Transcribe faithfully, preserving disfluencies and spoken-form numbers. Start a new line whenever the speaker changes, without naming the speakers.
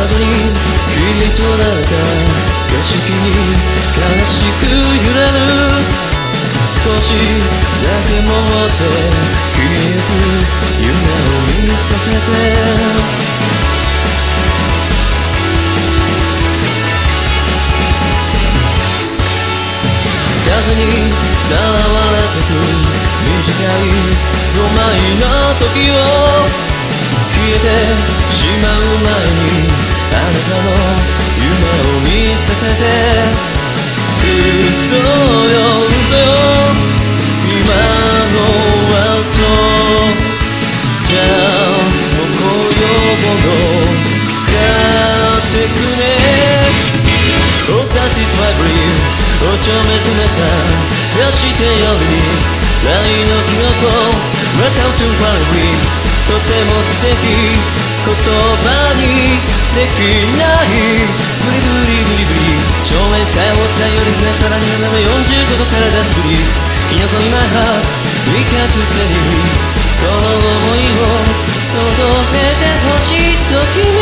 窓に切り取られた景色に悲しく揺れる。少しだけ持って消えゆく夢を見させて。風にさらわれてく短いごまいの時を消えてしまう前にあなたの夢を見させて。嘘よ嘘よ今のは嘘じゃあもう今夜も帰ってくね。 Oh satisfy breathe おちょめちょめさ出してよリリース来の記憶 Welcome to Paris とても素敵言葉にできないブリブリブリブリ正面から落ちたよりすねさらに斜めよんじゅうごどから出すブリキノコにマイハート We can't stay この想いを届けてほしい時に